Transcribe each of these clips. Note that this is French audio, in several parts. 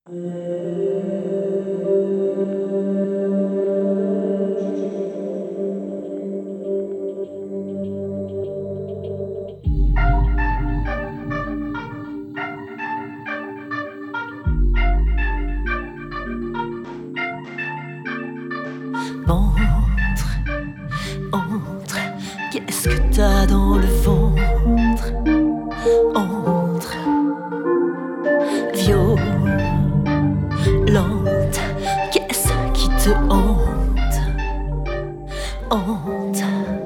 Entre, qu'est-ce que t'as dans le ventre? Entre, violente, qu'est-ce qui te hante? Hante,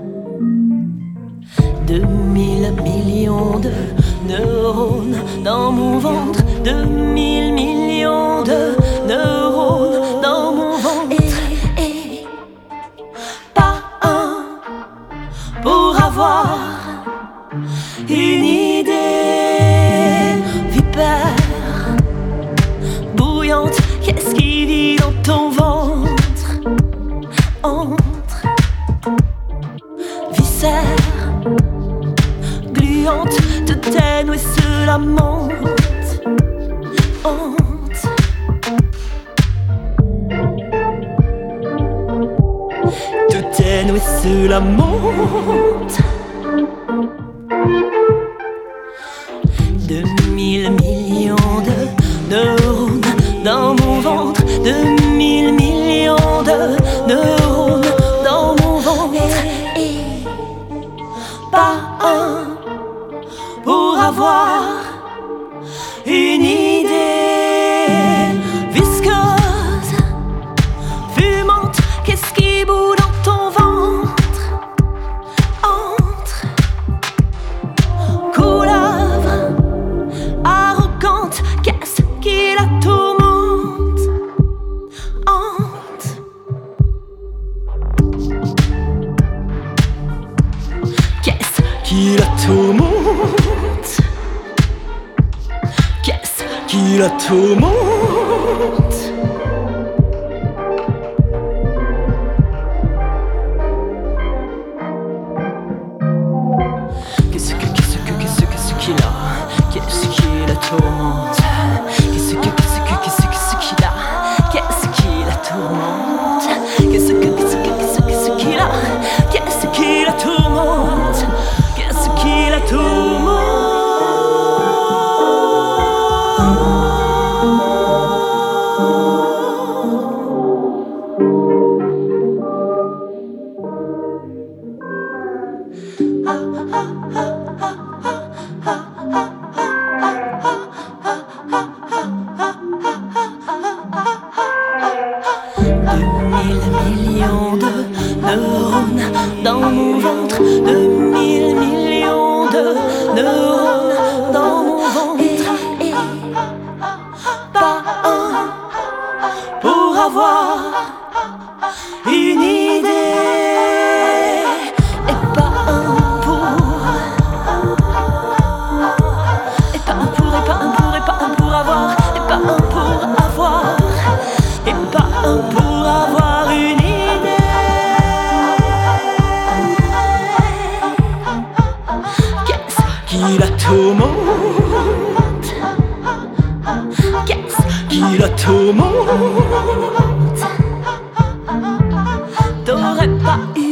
2000 millions de neurones dans mon ventre, 2000 millions de neurones dans mon ventre. Pour avoir une idée, vipère bouillante, qu'est-ce qui vit dans ton ventre? Entre, viscère gluante, te ténue se lamente. Honte, te ténue se lamente. 2000 millions de neurones dans mon ventre, 2000 millions de neurones dans mon ventre. Pas un pour avoir une idée visqueuse, fumante, qu'est-ce qui bout dans ton ventre? Entre, couleuvre arrogante, qu'est-ce qui la tourmente? Hante, qu'est-ce qui la tourmente? Qu'est-ce qui la tourmente? Qu'est-ce qu'il a? Qu'est-ce qui la tourmente? Qu'est-ce qu'il a? Qu'est-ce qui la tourmente? Qu'est-ce qu'il a? Qu'est-ce qui la tourmente? Qu'est-ce qui la tourmente? Millions de neurones dans mon ventre, 2000 millions de neurones dans mon ventre. Pas un pour avoir une idée, et pas un pour, et pas un pour, et pas un pour, et pas un pour avoir, et pas un pour avoir, et pas un pour avoir une idée. Qu'est-ce qui la tourmente? Qu'est-ce qui la tourmente? T'aurais pas eu